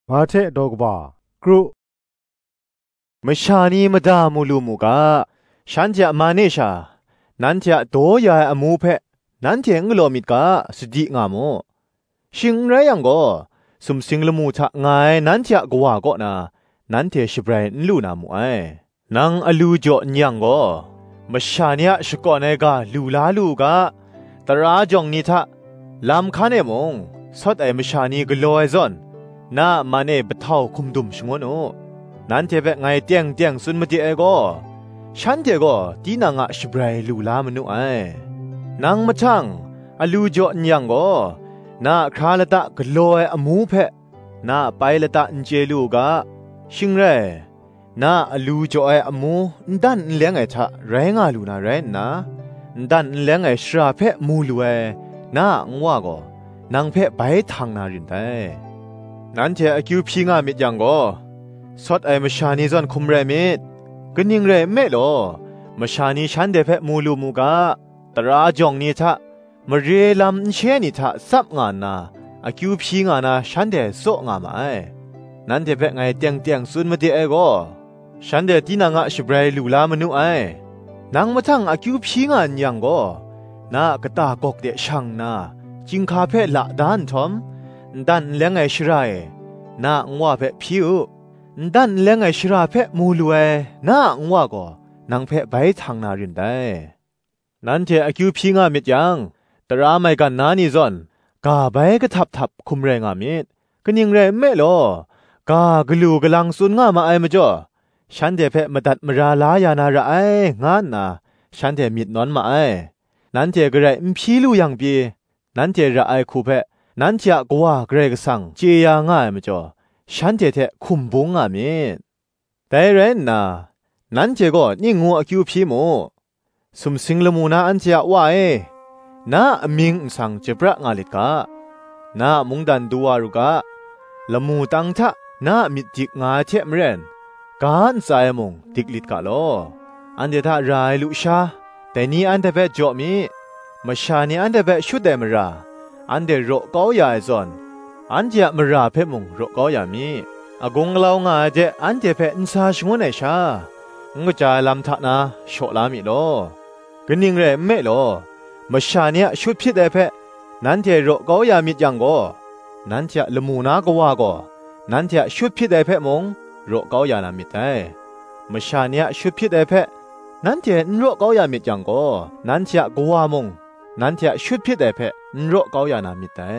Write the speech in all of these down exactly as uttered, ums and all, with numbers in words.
มาเทดอกบากรุมชานีมดามูลูมูกาฉันจะมาเนชานั้นจะโตยาอมูเพนั้นเจงโลมิดกาสติงาโมชิงไรยังก็สุมสิงละมูทะไงนั้นจะกว่าก็นะนั้นเทชิบไรนลูนามูไอนังอลูจ่อยังก็มชานีชกอนเอกาลูลาลูกาตราจงนิทะลำคันเอมงสดไอมชานีกลอยซอนน้ามันเอบัดเท่าคุมดุมชงวนโอนั้นเทเปไงเตียงเตียงสุนมติเอโกฉันเทโกตีนางะชิบไรลูลามนุไอนางมาช่างอลูจ่อยังก็น้าคราละตะกลอยอมูเพน้าไปละตะอินเจลูกาชิงเรน้าอลูจ่อไออมูดันเลี้ยงไอทะแรงอาลูนาแรงนะดันเลี้ยงไอชราเพมูลูเอน้างว่าก็นางเพไปทางนารินได้นั้นเทอคิวพิงามิดยังก็สดไอมชานีซอนคุมเรมิดก็นิงเรเมโลมชานีฉันเดเพมูลูมูกาตราจงนี้ทะมเรลำเชนิทะซับงานนาอคิวพิงานาฉันเดโซงามาไอนั้นเทเพไงเตียงเตียงซุนมาเดเอโกฉันเดตีนางะชิบไรลูลามนุไอนางมาทั้งอคิวพิงานยังก็นากตากกเดช่างนาจิงคาเพละดานทอมดันเลี้ยงไอชรายนาอว่าเพพิวดันเลี้ยงไอชราเพมูลเวนาอว่าก็นางเพไปทางนารินได้นั้นเจอคิวพิงามิดยังตราไม่กันนานี่ซอนกาไปก็ทับทับคุมแรงอามิดก็ยิงเรไม่หรอกากลูกลังสุนงามาไอมาจ่อฉันเดเพมาตัดมราลายานาระไองานนาฉันเดมิดนอนมาไอนั้นเจก็ไรอิมพีลูยังปีนั้นเจระไอคูเพนั้นจะกว่าเกรกสังเจียง่ายมาจ่อฉันเจเทคุมบุงอามิดแต่เรนนานั้นเจก็ยิ่งงัวคิวพีโมสุมสิงละมูนาอันเจียว่าเอนามิงสังเจประงาลิกานามุงดันดัวรุกาละมูตังทะนามิจิกงาเทมเรนการสายมงติกลิดกาโลอันเดทารายลุชาแต่นี้อันเดเบจอมีมาชานีอันเดเบชุดเดมราอันเดโรก้อยาซอนอันเจมราเพมงโรก้อยามีอากงเล่างาเจอันเจเพอินซาชงวนเอชางก็จะลำทักนาโชลามิโลก็นิ่งเรไม่โลมาชานีชุดพิดเอเพนั้นเจโรก้อยามิจังโกนั้นเจละมูนากว่าโกนั้นเจชุดพิดเอเพมงโรก้อยานามิได้มาชานีชุดพิดเอเพนั้นเจนโรก้อยามิจังโกนั้นเจกว่ามงนั้นเจชุดพิดเอเพนโรก้อยานามิได้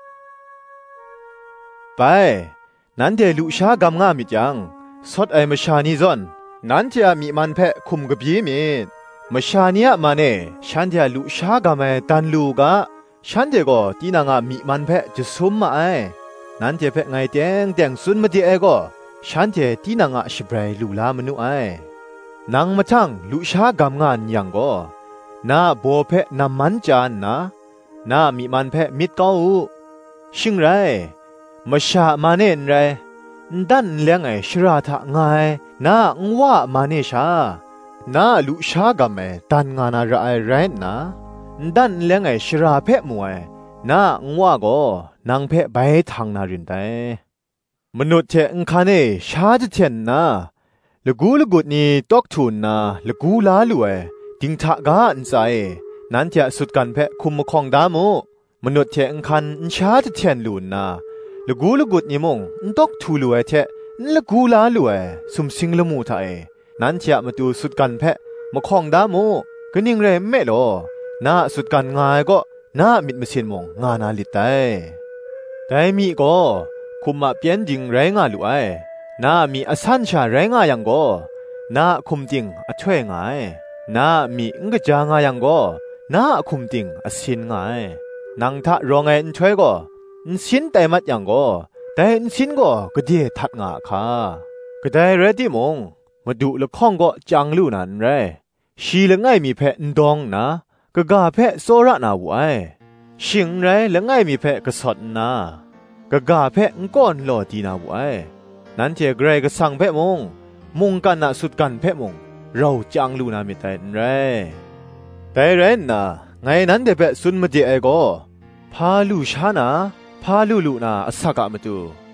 ไปนั้นเจลุชากำงามิจังสดไอมาชานีซอนนั้นเจมีมันเพคุมกบีมิดมาชานียมาเนฉันเจลุชากำเอตันลูกะฉันเจก็ตีนางามีมันเพจะซุมมาไอนั้นเจเพไงเตียงเตียงซุนมาดีเอก็ฉันเจตีนางาชิบไรลูลามนุไอนางมาทั้งลุชากำงานยังก็นาโบเพนามันจานนะนามีมันเพมิดเก้าชิงไรมาชามาเนนไรดันเลี้ยงไอชราทะไงนาอว่ามาเนชานาลุชากำเอตันงานาระไอไรนะดันเลี้ยงไอชราเพมวยนาอว่าก็นางเพไปทางนารินได้มนุษย์เทงคาเนชาจะเทนนะละกูละกุดนี่ตอกทุนนะละกูลาลวยดิงทะกาอันใจนั้นเทสุดกันเพคุมมคองดามูมนุษย์เทงคันชาจะเทนลูนนะละกูละกุดนี่มงตอกทูลวยเทละกูลาลวยสุมสิงละมูทะเอนั้นเทมาดูสุดกันเพมคองดามูก็นิ่งเรไม่โลนาสุดกันงายก็นามิดมเสียนมงงานาลิดได้แต่มีก็คุมมาเปลี่ยนจิงแรงาลุไอนามีอสัญชาแรงายังก็นาคุมจิงอช่วยงายนามีงกจางายังก็นาคุมจิงอสินงายนางทะรองไอช่วยก็สินแต่มัดยังก็แต่สินก็ก็เดียทัดงาค่ะก็ได้เรดิมงมาดูละข้องก็จังลู่นั้นเรชีละง่ายมีเพะดองนะก็กาเพะโซระนาไวชิงไรละง่ายมีเพะก็สดนะก็กาเพะก้อนหลอดีนาไวนั้นเจเกรก็สั่งเพะมงมุงกันนะสุดกันเพะมงเราจังลู่นามิแต่ไรแต่เรนนะไงนั้นเดเพะสุนมาเจไอโกพาลูชานะพาลูลูนาอสักะมาดู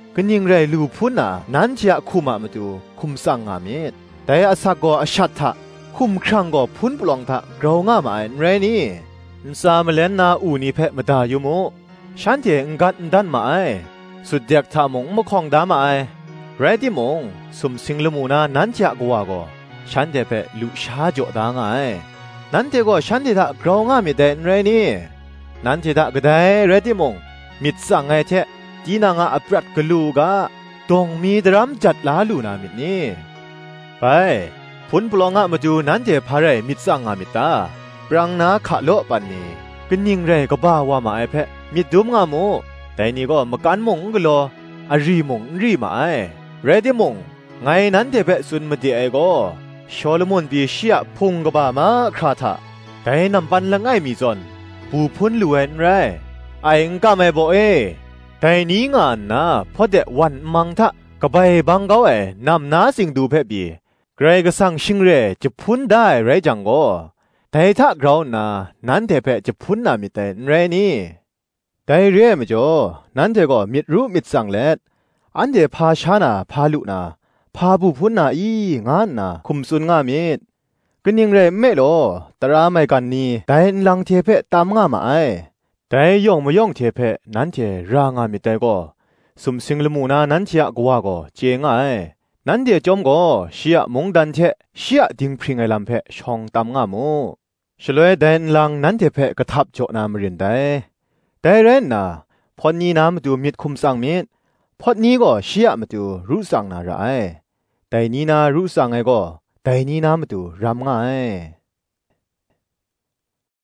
ก็ยิงไรลูพุนน่ะนั้นจะคุมมาดูคุมสังงามิดแต่อาศักก็อชัดทะคุมครั้งก็พุนปลองทะเราง่ามาไรนี่สามเลนนาอูนี่เพะมาดาอยู่โมฉันเจงกัดดันมาไอสุดเด็กทามงมคองดามาไอไรที่มงสมสิงละมูนานั้นจะกว่าก็ฉันเจเพะลุชาจ่อดางไอนั้นเจก็ฉันที่ทะเราง่ามิเดนไรนี่นั้นเจทะก็ได้ไรที่มงมิดสังไงเทจีนางอัปรัดกลูกะตองมีดรัมจัดลาลูนามิดนี่ไปพุนปลองะมาดูนั้นเจพาเรมิดสังงามิตาปรังนาขะโลปันนี่เป็นยิงเรก็บ้าว่ามาไอเพะมิดดุมงาโมแต่นี่ก็มากันมงกโลอารีมงรีมาไอเรดิมงไงนั้นเจเพะสุนมาดีไอก็ชอลมอนบีเชียพุงกบ้ามาคราทะแต่นำปันละไงมีจนปูพุนลุเอนไรไองก็ไม่บอกเอแต่นี้งานนะพอเดวันมังทะกบายบังเกาเอนำนาสิงดูเพบีเกรก็สั่งชิงเรจะพุนได้ไรจังก็แต่ถ้าเรานะนั้นเทเพจะพุนนามิแต่ไรนี่แต่เรียมจ่อนั้นเทก็มิดรู้มิดสั่งเล็ดอันเดพาชานาพาลุนาพาบุพุนนาอีงานนะคุมสุนงามิดก็ยิงเรไม่หรอตราไม่กันนี่แต่ลังเทเพตามงามาไอแต่ย่องไม่ย่องเทเพนั้นเทรางามิแต่ก็สมสิงละมูนานั้นเชียกว่าก็เจงไอนั้นเดียจอมก็เชียมงดันเทเชียดิงพริงไอลำเพชองตามงามูฉลวยแดนลังนั้นเทเพกระทับโจนามรินได้แต่เรนนะพอนี้นามาดูมิดคุมสังมิดพอนี้ก็เชียมาดูรู้สังนาไรแต่นี้นารู้สังไอก็แต่นี้นามาดูรำง่าย